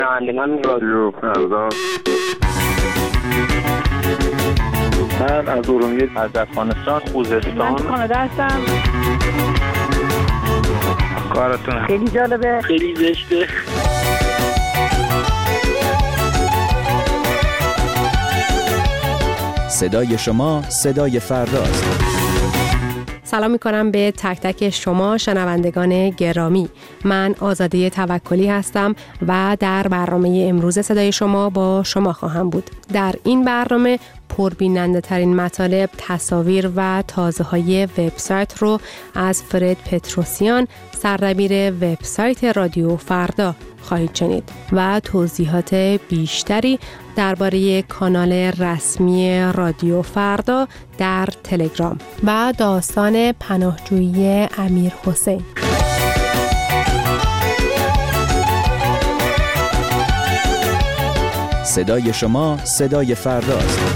شنوندگان رادیو فردا، من از ارومیه، از افغانستان، خوزستان، من کانادا هستم. کارتون خیلی جالبه، خیلی زشته. صدای شما صدای فرداست. سلام میکنم به تک تک شما شنوندگان گرامی. من آزاده توکلی هستم و در برنامه امروز صدای شما با شما خواهم بود. در این برنامه پربیننده ترین مطالب، تصاویر و تازه های وبسایت رو از فرد پتروسیان، سردبیر وبسایت رادیو فردا خواهید شنید و توضیحات بیشتری درباره کانال رسمی رادیو فردا در تلگرام و داستان پناهجویی امیر حسین. صدای شما صدای فرداست.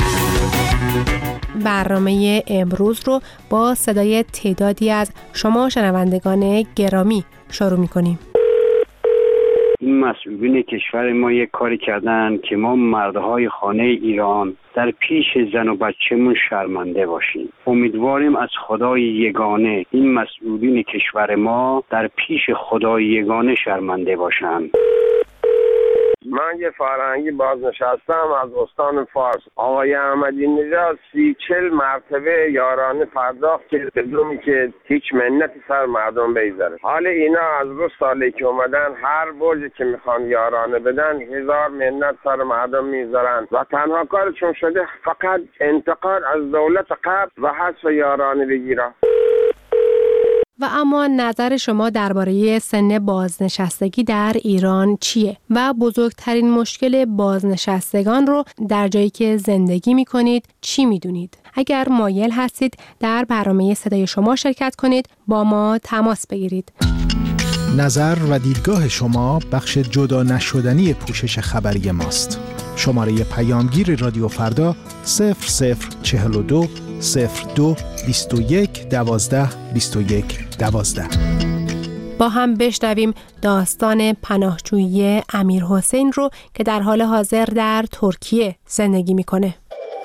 برنامه امروز رو با صدای تعدادی از شما شنوندگان گرامی شروع می‌کنیم. این مسئولین کشور ما یک کاری کردن که ما مردهای خانه ایران در پیش زن و بچه‌مون شرمنده باشیم. امیدواریم از خدای یگانه این مسئولین کشور ما در پیش خدای یگانه شرمنده باشند. من یه فرهنگی بازنشستم از استان فارس. آقای احمدی نژاد 30-40 مرتبه یارانه پرداخت که بدونی که هیچ منتی سر مردم بگذاره. حال اینا از روز سالی که اومدن هر برجی که میخوان یارانه بدن 1000 منت سر مردم میذارن و تنها کارشون شده فقط انتقاد از دولت قبل و حذف یارانه بگیرن. و اما نظر شما درباره سن بازنشستگی در ایران چیه؟ و بزرگترین مشکل بازنشستگان رو در جایی که زندگی می‌کنید چی می‌دونید؟ اگر مایل هستید در برنامه صدای شما شرکت کنید، با ما تماس بگیرید. نظر و دیدگاه شما بخش جدا نشدنی پوشش خبری ماست. شماره پیامگیر رادیو فردا 0042 02 21 12 21 12. با هم بشنویم داستان پناهجویی امیر حسین رو که در حال حاضر در ترکیه زندگی میکنه.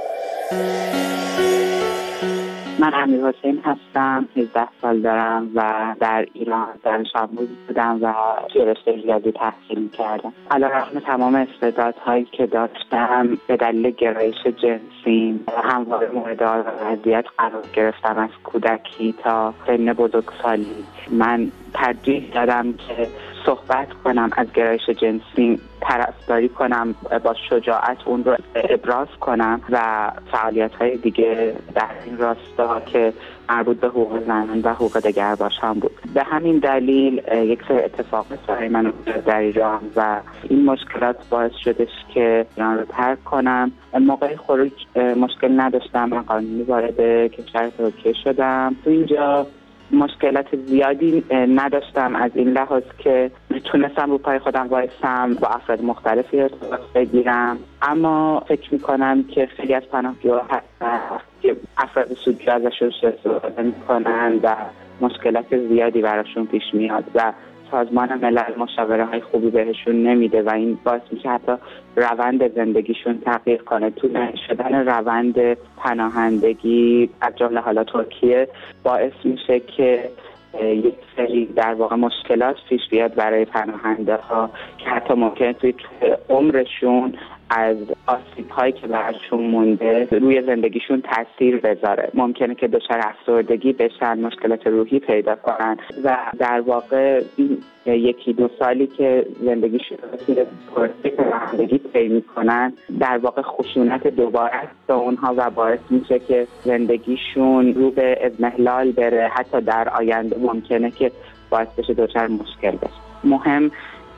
من امیر حسین هستم، 18 سال دارم و در ایران دانش آموز بودم و توی رشته ریاضی تحصیل کردم. علیرغم تمام استعدادهایی که داشتم به دلیل گرایش جنسی همواره مورد اذیت قرار گرفتم. از کودکی تا سن بزرگسالی من ترجیح دادم که صحبت کنم، از گرایش جنسی طرفداری کنم، با شجاعت اون رو ابراز کنم و فعالیت‌های دیگه در این راستا که مربوط به حقوق زنان و حقوق دگرباشان بود. به همین دلیل یک سری اتفاقات برای من افتاد در ایران و این مشکلات باعث شدش که ایران رو ترک کنم. موقع خروج مشکل نداشتم، من قانونی وارد کشور ترکیه شدم. تو اینجا مشکلات زیادی نداشتم از این لحاظ که تونستم رو پای خودم وایسم، با افراد مختلفی ارتباط بگیرم. اما فکر میکنم که خیلی از پناهجوها هستن که افراد سودجو ازشون استفاده میکنن و مشکلات زیادی براشون پیش میاد و سازمان ملل مشاوره خوبی بهشون نمیده و این باعث میشه حتی روند زندگیشون تغییر کنه. طولانی شدن روند پناهندگی از جمله حالا ترکیه باعث میشه که یک سری در واقع مشکلات پیش بیاد برای پناهنده ها که حتی ممکنه توی عمرشون از آسیب‌هایی که براشون مونده روی زندگیشون تاثیر بذاره. ممکنه که دچار افسردگی بشن، مشکلات روحی پیدا کنن و در واقع این 1-2 سالی که زندگیشون رو توی پروسه پناهندگی طی می‌کنن در واقع خشونت دوباره به اونها و باعث میشه که زندگیشون رو به اضمحلال بره. حتی در آینده ممکنه که باعث بشه دچار مشکل بشه. مهم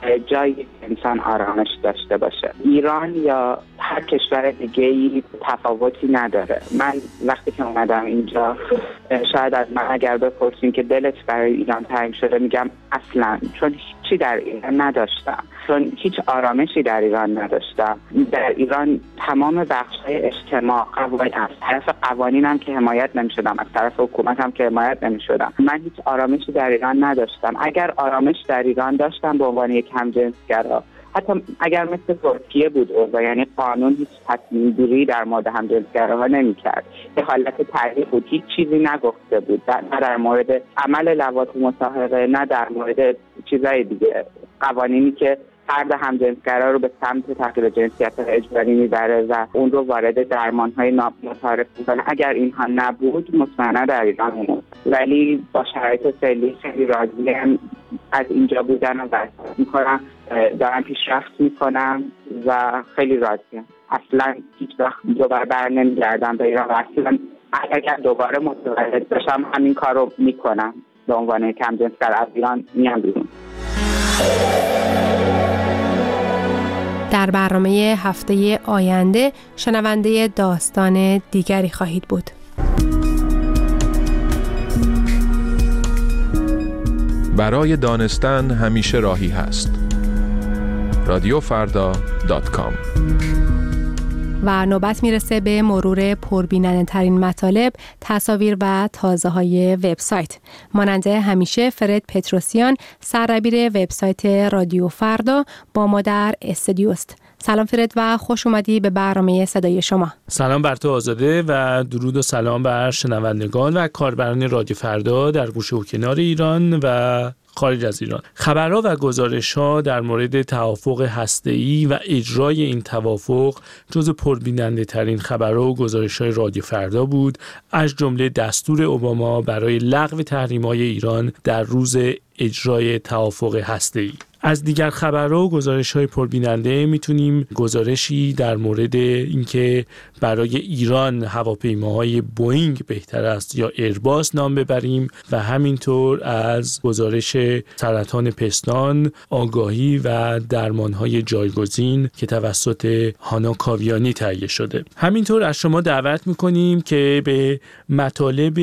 جای انسان آرامش داشته باشه. ایران یا هر کشور دیگه‌ای تفاوتی نداره. من وقتی که اومدم اینجا شاید از من اگر بپرسین که دلت برای ایران تنگ شده میگم اصلا، چون هیچی در ایران نداشتم، چون هیچ آرامشی در ایران نداشتم. در ایران تمام بخش‌های اجتماع از طرف قوانینم که حمایت نمی‌شدم، از طرف حکومتم که حمایت نمی‌شدم. من هیچ آرامشی در ایران نداشتم. اگر آرامش در ایران داشتم به عنوان یک همجنسگرا حتی اگر مثل ترکیه بود و یعنی قانون هیچ تصمیم گیری در مورد همجنسگراها نمی‌کرد، به حالت تعریف بود، هیچ چیزی نگفته بود، نه در مورد عمل لواطی مصاحبه، نه در مورد چیزای دیگه، قوانینی که فرد همجنسگرا رو به سمت تغییر جنسیت اجباری میبره و اون رو وارد درمان‌های نامتعارف میکنه. اگر اینها نبود مطمئنا در ایران میموند، ولی با شرایط فعلی خیلی راضیم از اینجا بودن و وصل میکنم، دارم پیشرفت میکنم و خیلی راضیم. اصلا هیچ وقت دوباره بر نمیگردم به ایران و اصلا اگر دوباره متولد بشم همین کار رو میکنم، به عنوان یک همجنسگر از ایران میام بیرون. در برنامه هفته آینده شنونده داستان دیگری خواهید بود. برای دانستن همیشه راهی هست. رادیوفردا.com. و نوبت میرسه به مرور پربیننده ترین مطالب، تصاویر و تازه های وبسایت. ماننده همیشه فرد پتروسیان، سردبیر وبسایت رادیو فردا با ما در استودیو است. سلام فرد و خوش اومدی به برنامه صدای شما. سلام بر تو آزاده و درود و سلام بر شنوندگان و کاربران رادیو فردا در گوشه و کنار ایران و خارج از ایران. خبرها و گزارش‌ها در مورد توافق هسته‌ای و اجرای این توافق جزو پربیننده ترین خبرها و گزارش‌های رادیو فردا بود، از جمله دستور اوباما برای لغو تحریم‌های ایران در روز اجرای توافق هسته‌ای. از دیگر خبرها و گزارش‌های پربیننده میتونیم گزارشی در مورد اینکه برای ایران هواپیماهای بوئینگ بهتر است یا ایرباس نام ببریم و همینطور از گزارش سرطان پستان، آگاهی و درمان‌های جایگزین که توسط هانا کاویانی تهیه شده. همینطور از شما دعوت می‌کنیم که به مطالب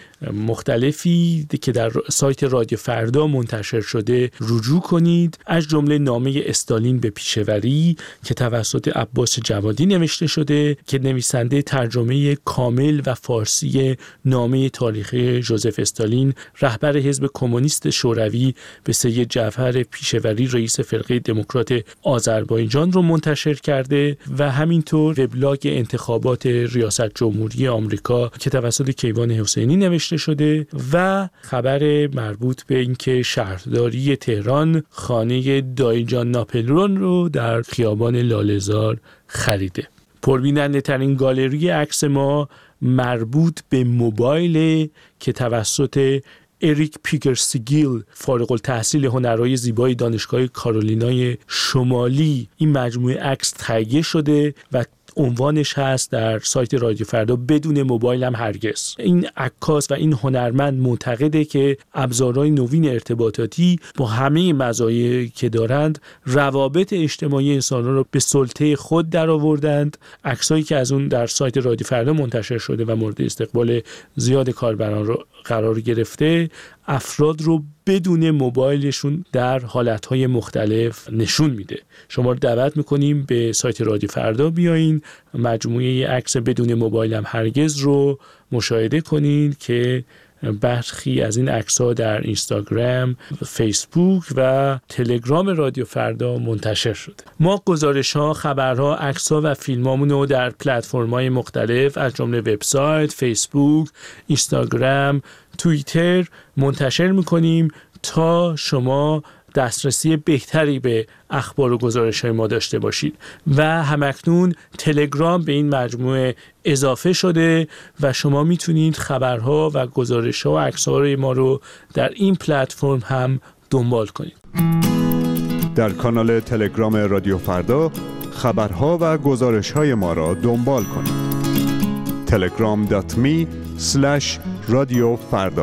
مختلفی که در سایت رادیو فردا منتشر شده رجوع کنید، از جمله نامه استالین به پیشوری که توسط عباس جوادی نوشته شده که نویسنده ترجمه کامل و فارسی نامه تاریخی ژوزف استالین رهبر حزب کمونیست شوروی به سید جعفر پیشوری رئیس فرقه دموکرات آذربایجان رو منتشر کرده و همینطور وبلاگ انتخابات ریاست جمهوری آمریکا که توسط کیوان حسینی نوشته شده و خبر مربوط به اینکه شهرداری تهران خانه دایجان ناپلئون رو در خیابان لاله‌زار خریده. پربیننده ترین گالری عکس ما مربوط به موبایل که توسط اریک پیکرسیگیل فارغ التحصیل هنرهای زیبای دانشگاه کارولینای شمالی این مجموعه عکس تهیه شده و عنوانش هست در سایت رادیو فردا بدون موبایل هم هرگز. این عکاس و این هنرمند معتقده که ابزارهای نوین ارتباطاتی با همه مزایایی که دارند روابط اجتماعی انسان‌ها رو به سلطه خود درآوردند. عکسایی که از اون در سایت رادیو فردا منتشر شده و مورد استقبال زیاد کاربران رو قرار گرفته، افراد رو بدون موبایلشون در حالتهای مختلف نشون میده. شما رو دعوت میکنیم به سایت رادیو فردا بیاین، مجموعه عکس بدون موبایل هم هرگز رو مشاهده کنین که برخی از این عکس‌ها در اینستاگرام، فیسبوک و تلگرام رادیو فردا منتشر شده. ما گزارش‌ها، خبرها، عکس‌ها و فیلمامون رو در پلتفرم‌های مختلف از جمله وبسایت، فیسبوک، اینستاگرام، توییتر منتشر می‌کنیم تا شما دسترسی بهتری به اخبار و گزارش‌های ما داشته باشید و همکنون تلگرام به این مجموعه اضافه شده و شما میتونید خبرها و گزارش‌ها و عکس‌های ما رو در این پلتفرم هم دنبال کنید. در کانال تلگرام رادیو فردا خبرها و گزارش‌های ما را دنبال کنید. telegram.me/radiofarda.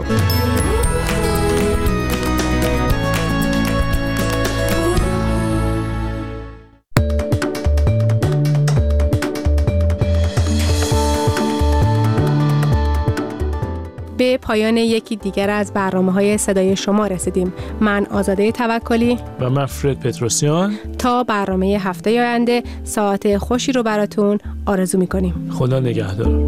به پایان یکی دیگر از برنامه‌های صدای شما رسیدیم. من آزاده توکلی و من فرد پتروسیان تا برنامه هفته آینده ساعت خوشی رو براتون آرزو می‌کنیم. خدا نگهدار.